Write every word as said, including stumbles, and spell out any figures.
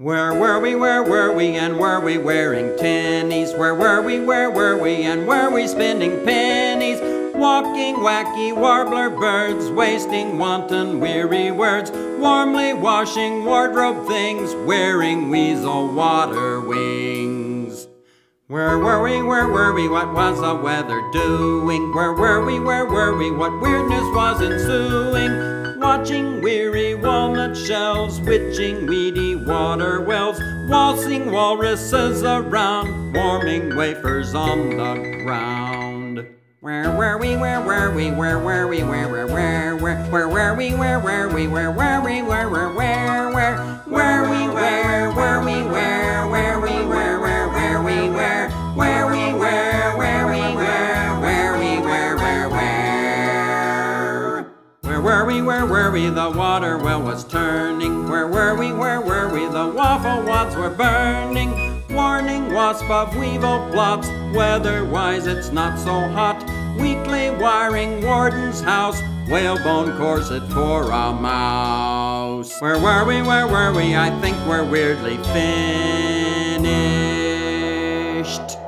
Where were we, where were we, and were we wearing tinnies? Where were we, where were we, and were we spending pennies? Walking wacky warbler birds, wasting wanton weary words, warmly washing wardrobe things, wearing weasel water wings. Where were we, where were we, what was the weather doing? Where were we, where were we, what weirdness was ensuing? Watching weary walnut shells, witching weedy water wells, waltzing walruses around, warming wafers on the ground. Where were we, where were we, where were we, where where where where where were we, where were we, where were we, where where where where where we where where we where where we where where where we where where we where where we where where we where where where where were we, where were we, the water well was turning. Where were we, where were we, the waffle wads were burning. Warning wasp of weevil blobs, weather-wise it's not so hot. Weekly wiring warden's house, whalebone corset for a mouse. Where were we, where were we, I think we're weirdly finished.